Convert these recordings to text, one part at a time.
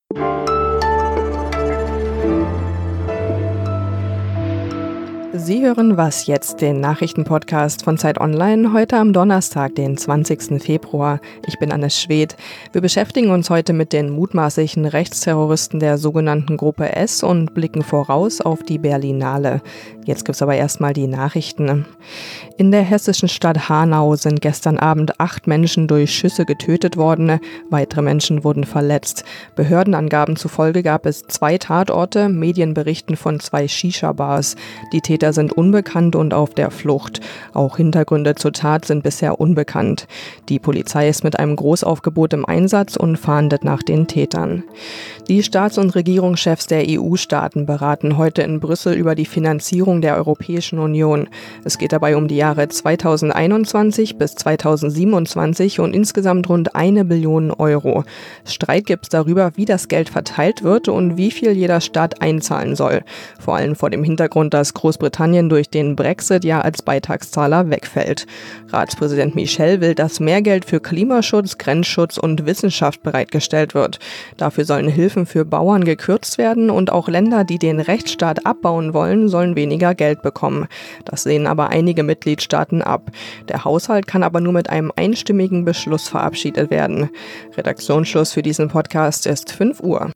Sie hören Was jetzt, den Nachrichtenpodcast von Zeit Online, heute am Donnerstag, den 20. Februar. Ich bin Annes Schwedt. Wir beschäftigen uns heute mit den mutmaßlichen Rechtsterroristen der sogenannten Gruppe S und blicken voraus auf die Berlinale. Jetzt gibt's aber erstmal die Nachrichten. In der hessischen Stadt Hanau sind gestern Abend 8 Menschen durch Schüsse getötet worden. Weitere Menschen wurden verletzt. Behördenangaben zufolge gab es 2 Tatorte. Medien berichten von 2 Shisha-Bars. Die Täter sind unbekannt und auf der Flucht. Auch Hintergründe zur Tat sind bisher unbekannt. Die Polizei ist mit einem Großaufgebot im Einsatz und fahndet nach den Tätern. Die Staats- und Regierungschefs der EU-Staaten beraten heute in Brüssel über die Finanzierung der Europäischen Union. Es geht dabei um die Jahre 2021 bis 2027 und insgesamt rund 1 Billion Euro. Streit gibt es darüber, wie das Geld verteilt wird und wie viel jeder Staat einzahlen soll. Vor allem vor dem Hintergrund, dass Großbritannien durch den Brexit ja als Beitragszahler wegfällt. Ratspräsident Michel will, dass mehr Geld für Klimaschutz, Grenzschutz und Wissenschaft bereitgestellt wird. Dafür sollen Hilfen für Bauern gekürzt werden und auch Länder, die den Rechtsstaat abbauen wollen, sollen weniger Geld bekommen. Das lehnen aber einige Mitgliedstaaten ab. Der Haushalt kann aber nur mit einem einstimmigen Beschluss verabschiedet werden. Redaktionsschluss für diesen Podcast ist 5 Uhr.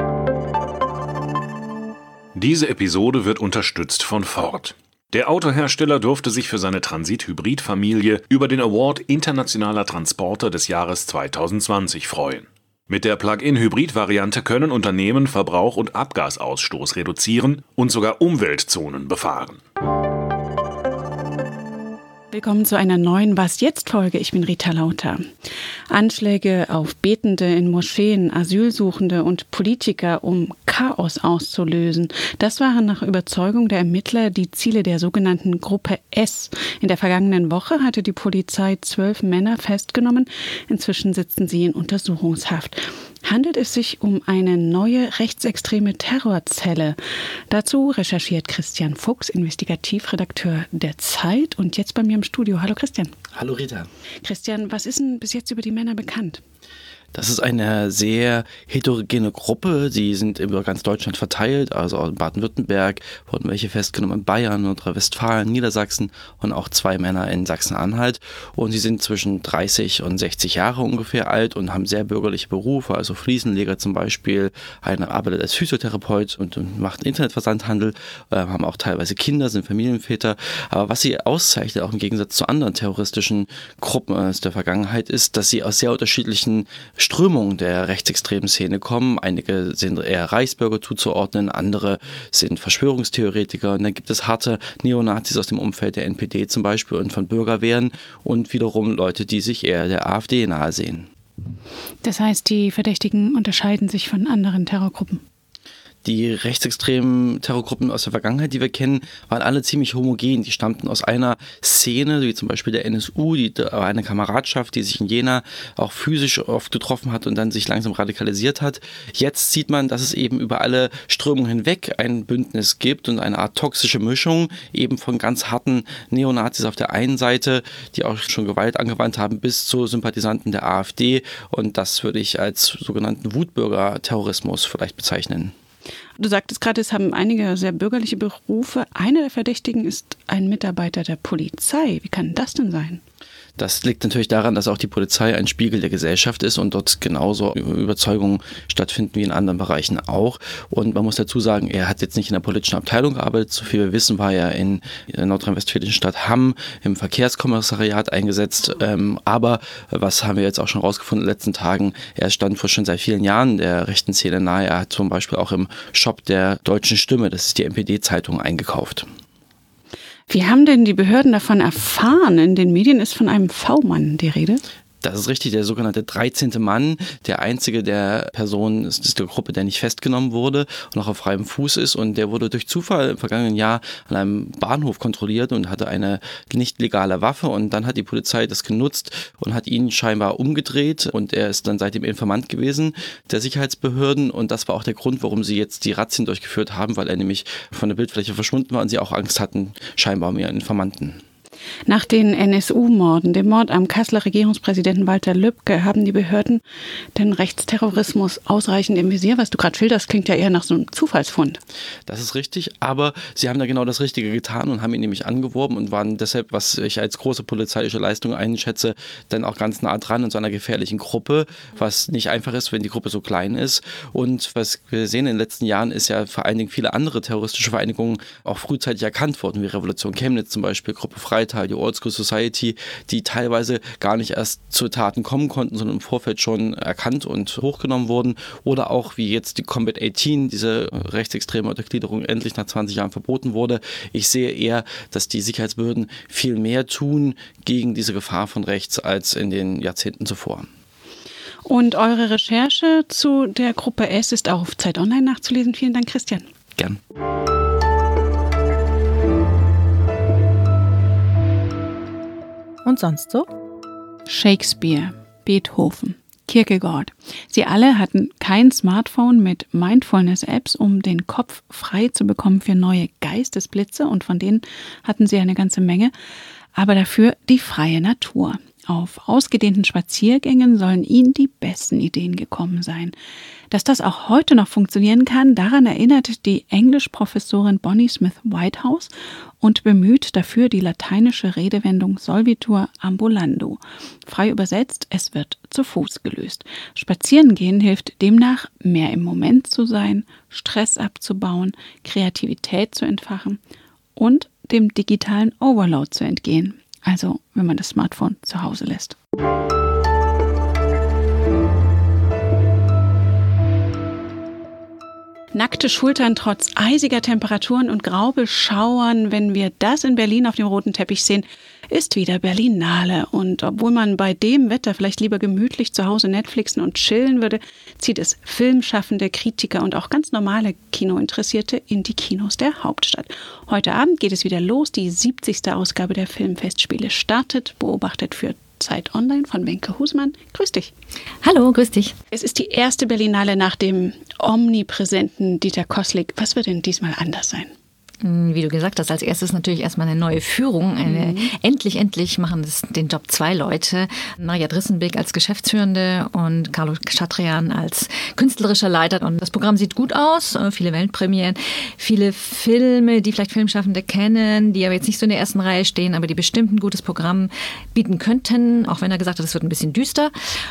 Diese Episode wird unterstützt von Ford. Der Autohersteller durfte sich für seine Transit-Hybrid-Familie über den Award Internationaler Transporter des Jahres 2020 freuen. Mit der Plug-in-Hybrid-Variante können Unternehmen Verbrauch und Abgasausstoß reduzieren und sogar Umweltzonen befahren. Willkommen zu einer neuen Was-Jetzt-Folge. Ich bin Rita Lauter. Anschläge auf Betende in Moscheen, Asylsuchende und Politiker, um Chaos auszulösen. Das waren nach Überzeugung der Ermittler die Ziele der sogenannten Gruppe S. In der vergangenen Woche hatte die Polizei 12 Männer festgenommen. Inzwischen sitzen sie in Untersuchungshaft. Handelt es sich um eine neue rechtsextreme Terrorzelle? Dazu recherchiert Christian Fuchs, Investigativredakteur der Zeit und jetzt bei mir im Studio. Hallo Christian. Hallo Rita. Christian, was ist denn bis jetzt über die Männer bekannt? Das ist eine sehr heterogene Gruppe, die sind über ganz Deutschland verteilt, also in Baden-Württemberg wurden welche festgenommen, in Bayern, Nordrhein-Westfalen, Niedersachsen und auch 2 Männer in Sachsen-Anhalt. Und sie sind zwischen 30 und 60 Jahre ungefähr alt und haben sehr bürgerliche Berufe, also Fliesenleger zum Beispiel, einer arbeitet als Physiotherapeut und macht Internetversandhandel, haben auch teilweise Kinder, sind Familienväter. Aber was sie auszeichnet, auch im Gegensatz zu anderen terroristischen Gruppen aus der Vergangenheit, ist, dass sie aus sehr unterschiedlichen Strömungen der rechtsextremen Szene kommen. Einige sind eher Reichsbürger zuzuordnen, andere sind Verschwörungstheoretiker. Und dann gibt es harte Neonazis aus dem Umfeld der NPD zum Beispiel und von Bürgerwehren und wiederum Leute, die sich eher der AfD nahe sehen. Das heißt, die Verdächtigen unterscheiden sich von anderen Terrorgruppen? Die rechtsextremen Terrorgruppen aus der Vergangenheit, die wir kennen, waren alle ziemlich homogen. Die stammten aus einer Szene, wie zum Beispiel der NSU, eine Kameradschaft, die sich in Jena auch physisch oft getroffen hat und dann sich langsam radikalisiert hat. Jetzt sieht man, dass es eben über alle Strömungen hinweg ein Bündnis gibt und eine Art toxische Mischung eben von ganz harten Neonazis auf der einen Seite, die auch schon Gewalt angewandt haben, bis zu Sympathisanten der AfD. Und das würde ich als sogenannten Wutbürger-Terrorismus vielleicht bezeichnen. Du sagtest gerade, es haben einige sehr bürgerliche Berufe. Einer der Verdächtigen ist ein Mitarbeiter der Polizei. Wie kann das denn sein? Das liegt natürlich daran, dass auch die Polizei ein Spiegel der Gesellschaft ist und dort genauso Überzeugungen stattfinden wie in anderen Bereichen auch. Und man muss dazu sagen, er hat jetzt nicht in der politischen Abteilung gearbeitet. So viel wir wissen, war er in der nordrhein-westfälischen Stadt Hamm im Verkehrskommissariat eingesetzt. Aber was haben wir jetzt auch schon rausgefunden in den letzten Tagen? Er stand vor schon seit vielen Jahren der rechten Szene nahe. Er hat zum Beispiel auch im Shop der Deutschen Stimme, das ist die NPD-Zeitung, eingekauft. Wie haben denn die Behörden davon erfahren? In den Medien ist von einem V-Mann die Rede. Das ist richtig, der sogenannte 13. Mann, der einzige der Personen ist der Gruppe, der nicht festgenommen wurde und auch auf freiem Fuß ist. Und der wurde durch Zufall im vergangenen Jahr an einem Bahnhof kontrolliert und hatte eine nicht legale Waffe. Und dann hat die Polizei das genutzt und hat ihn scheinbar umgedreht. Und er ist dann seitdem Informant gewesen der Sicherheitsbehörden. Und das war auch der Grund, warum sie jetzt die Razzien durchgeführt haben, weil er nämlich von der Bildfläche verschwunden war und sie auch Angst hatten, scheinbar um ihren Informanten. Nach den NSU-Morden, dem Mord am Kasseler Regierungspräsidenten Walter Lübcke, haben die Behörden den Rechtsterrorismus ausreichend im Visier? Was du gerade schilderst, klingt ja eher nach so einem Zufallsfund. Das ist richtig, aber sie haben da genau das Richtige getan und haben ihn nämlich angeworben und waren deshalb, was ich als große polizeiliche Leistung einschätze, dann auch ganz nah dran in so einer gefährlichen Gruppe, was nicht einfach ist, wenn die Gruppe so klein ist. Und was wir sehen in den letzten Jahren ist ja vor allen Dingen viele andere terroristische Vereinigungen auch frühzeitig erkannt worden, wie Revolution Chemnitz zum Beispiel, Gruppe Freital, die Old School Society, die teilweise gar nicht erst zu Taten kommen konnten, sondern im Vorfeld schon erkannt und hochgenommen wurden. Oder auch wie jetzt die Combat 18, diese rechtsextreme Untergliederung endlich nach 20 Jahren verboten wurde. Ich sehe eher, dass die Sicherheitsbehörden viel mehr tun gegen diese Gefahr von rechts als in den Jahrzehnten zuvor. Und eure Recherche zu der Gruppe S ist auch auf Zeit Online nachzulesen. Vielen Dank, Christian. Gern. Und sonst so? Shakespeare, Beethoven, Kierkegaard. Sie alle hatten kein Smartphone mit Mindfulness-Apps, um den Kopf frei zu bekommen für neue Geistesblitze, und von denen hatten sie eine ganze Menge, aber dafür die freie Natur. Auf ausgedehnten Spaziergängen sollen ihnen die besten Ideen gekommen sein. Dass das auch heute noch funktionieren kann, daran erinnert die Englischprofessorin Bonnie Smith Whitehouse und bemüht dafür die lateinische Redewendung solvitur ambulando. Frei übersetzt, es wird zu Fuß gelöst. Spazierengehen hilft demnach, mehr im Moment zu sein, Stress abzubauen, Kreativität zu entfachen und dem digitalen Overload zu entgehen. Also, wenn man das Smartphone zu Hause lässt. Nackte Schultern trotz eisiger Temperaturen und Graubeschauern, wenn wir das in Berlin auf dem roten Teppich sehen, ist wieder Berlinale. Und obwohl man bei dem Wetter vielleicht lieber gemütlich zu Hause Netflixen und chillen würde, zieht es Filmschaffende, Kritiker und auch ganz normale Kinointeressierte in die Kinos der Hauptstadt. Heute Abend geht es wieder los. Die 70. Ausgabe der Filmfestspiele startet, beobachtet für Zeit Online von Wenke Husmann. Grüß dich. Hallo, grüß dich. Es ist die erste Berlinale nach dem omnipräsenten Dieter Koslik. Was wird denn diesmal anders sein? Wie du gesagt hast, als erstes natürlich erstmal eine neue Führung. Endlich machen den Job 2 Leute. Maria Drissenbeck als Geschäftsführende und Carlo Chatrian als künstlerischer Leiter. Und das Programm sieht gut aus. Viele Weltpremieren, viele Filme, die vielleicht Filmschaffende kennen, die aber jetzt nicht so in der ersten Reihe stehen, aber die bestimmt ein gutes Programm bieten könnten. Auch wenn er gesagt hat, es wird ein bisschen düster.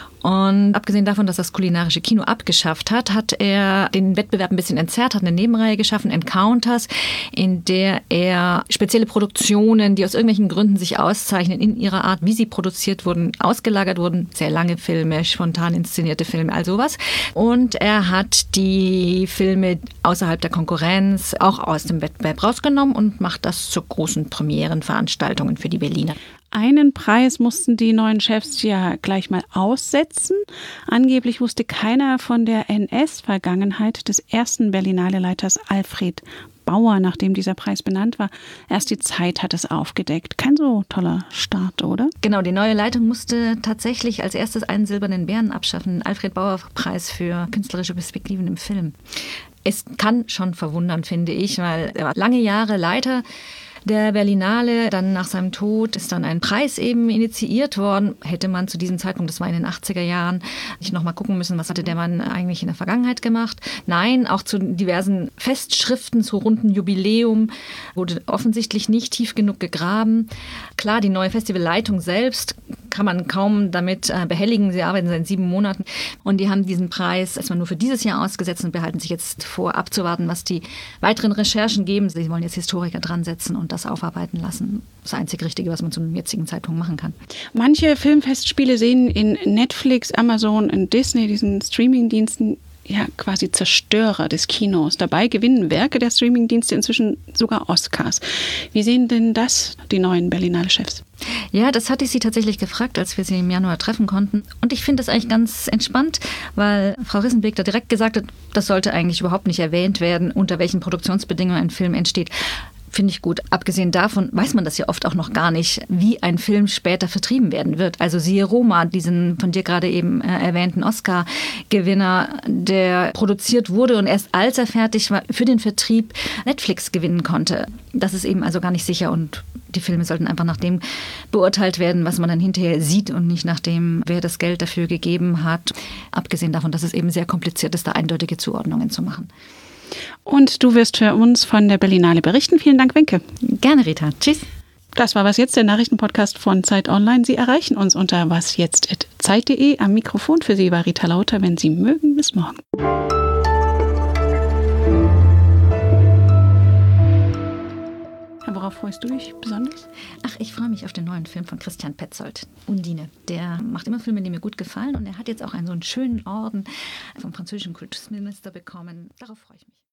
Und abgesehen davon, dass das kulinarische Kino abgeschafft hat, hat er den Wettbewerb ein bisschen entzerrt, hat eine Nebenreihe geschaffen, Encounters, in der er spezielle Produktionen, die aus irgendwelchen Gründen sich auszeichnen, in ihrer Art, wie sie produziert wurden, ausgelagert wurden. Sehr lange Filme, spontan inszenierte Filme, all sowas. Und er hat die Filme außerhalb der Konkurrenz auch aus dem Wettbewerb rausgenommen und macht das zu großen Premierenveranstaltungen für die Berliner. Einen Preis mussten die neuen Chefs ja gleich mal aussetzen. Angeblich wusste keiner von der NS-Vergangenheit des ersten Berlinale-Leiters Alfred Bauer, nachdem dieser Preis benannt war. Erst die Zeit hat es aufgedeckt. Kein so toller Start, oder? Genau, die neue Leitung musste tatsächlich als erstes einen silbernen Bären abschaffen, den Alfred-Bauer-Preis für künstlerische Perspektiven im Film. Es kann schon verwundern, finde ich, weil er war lange Jahre Leiter der Berlinale. Dann nach seinem Tod ist dann ein Preis eben initiiert worden. Hätte man zu diesem Zeitpunkt, das war in den 80er Jahren, nicht nochmal gucken müssen, was hatte der Mann eigentlich in der Vergangenheit gemacht. Nein, auch zu diversen Festschriften, zu runden Jubiläum wurde offensichtlich nicht tief genug gegraben. Klar, die neue Festivalleitung selbst kann man kaum damit behelligen. Sie arbeiten seit 7 Monaten und die haben diesen Preis erstmal nur für dieses Jahr ausgesetzt und behalten sich jetzt vor, abzuwarten, was die weiteren Recherchen geben. Sie wollen jetzt Historiker dran setzen und das aufarbeiten lassen. Das einzig Richtige, was man zum jetzigen Zeitpunkt machen kann. Manche Filmfestspiele sehen in Netflix, Amazon und Disney, diesen Streamingdiensten, ja quasi Zerstörer des Kinos. Dabei gewinnen Werke der Streamingdienste inzwischen sogar Oscars. Wie sehen denn das die neuen Berlinale-Chefs? Ja, das hatte ich sie tatsächlich gefragt, als wir sie im Januar treffen konnten. Und ich finde das eigentlich ganz entspannt, weil Frau Rissenbeck da direkt gesagt hat, das sollte eigentlich überhaupt nicht erwähnt werden, unter welchen Produktionsbedingungen ein Film entsteht. Finde ich gut. Abgesehen davon weiß man das ja oft auch noch gar nicht, wie ein Film später vertrieben werden wird. Also siehe Roma, diesen von dir gerade eben erwähnten Oscar-Gewinner, der produziert wurde und erst als er fertig war, für den Vertrieb Netflix gewinnen konnte. Das ist eben also gar nicht sicher und Die Filme sollten einfach nach dem beurteilt werden, was man dann hinterher sieht und nicht nach dem, wer das Geld dafür gegeben hat. Abgesehen davon, dass es eben sehr kompliziert ist, da eindeutige Zuordnungen zu machen. Und du wirst für uns von der Berlinale berichten. Vielen Dank, Wenke. Gerne, Rita. Tschüss. Das war Was Jetzt, der Nachrichtenpodcast von Zeit Online. Sie erreichen uns unter wasjetzt@zeit.de. Am Mikrofon für Sie war Rita Lauter. Wenn Sie mögen, bis morgen. Worauf freust du dich besonders? Ach, ich freue mich auf den neuen Film von Christian Petzold, Undine. Der macht immer Filme, die mir gut gefallen. Und er hat jetzt auch einen so einen schönen Orden vom französischen Kultusminister bekommen. Darauf freue ich mich.